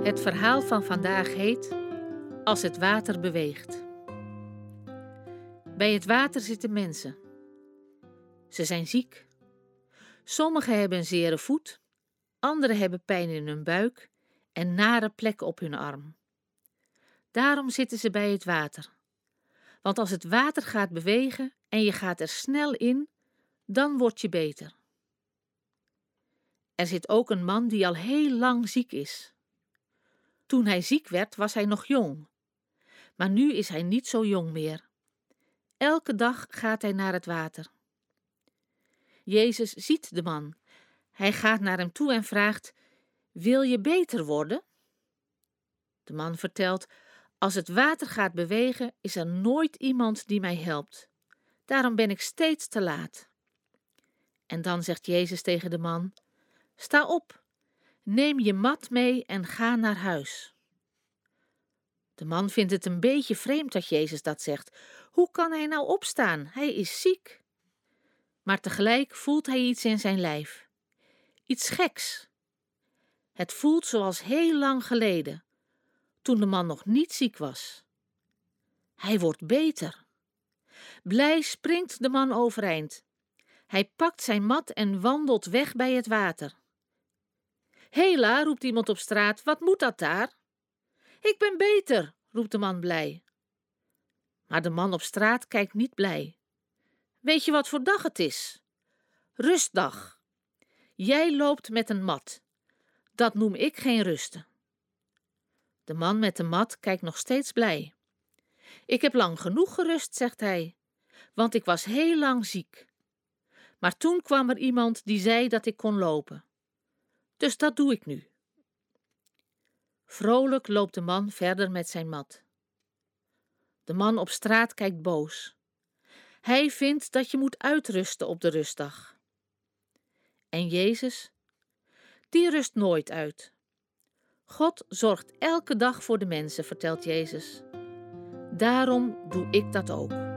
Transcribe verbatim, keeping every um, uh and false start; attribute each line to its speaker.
Speaker 1: Het verhaal van vandaag heet Als het water beweegt. Bij het water zitten mensen. Ze zijn ziek. Sommigen hebben een zere voet, anderen hebben pijn in hun buik en nare plekken op hun arm. Daarom zitten ze bij het water. Want als het water gaat bewegen en je gaat er snel in, dan word je beter. Er zit ook een man die al heel lang ziek is. Toen hij ziek werd, was hij nog jong. Maar nu is hij niet zo jong meer. Elke dag gaat hij naar het water. Jezus ziet de man. Hij gaat naar hem toe en vraagt: wil je beter worden? De man vertelt: als het water gaat bewegen, is er nooit iemand die mij helpt. Daarom ben ik steeds te laat. En dan zegt Jezus tegen de man: sta op, neem je mat mee en ga naar huis. De man vindt het een beetje vreemd dat Jezus dat zegt. Hoe kan hij nou opstaan? Hij is ziek. Maar tegelijk voelt hij iets in zijn lijf. Iets geks. Het voelt zoals heel lang geleden, toen de man nog niet ziek was. Hij wordt beter. Blij springt de man overeind. Hij pakt zijn mat en wandelt weg bij het water. Hela, roept iemand op straat, wat moet dat daar? Ik ben beter, roept de man blij. Maar de man op straat kijkt niet blij. Weet je wat voor dag het is? Rustdag. Jij loopt met een mat. Dat noem ik geen rusten. De man met de mat kijkt nog steeds blij. Ik heb lang genoeg gerust, zegt hij, want ik was heel lang ziek. Maar toen kwam er iemand die zei dat ik kon lopen. Dus dat doe ik nu. Vrolijk loopt de man verder met zijn mat. De man op straat kijkt boos. Hij vindt dat je moet uitrusten op de rustdag. En Jezus, die rust nooit uit. God zorgt elke dag voor de mensen, vertelt Jezus. Daarom doe ik dat ook.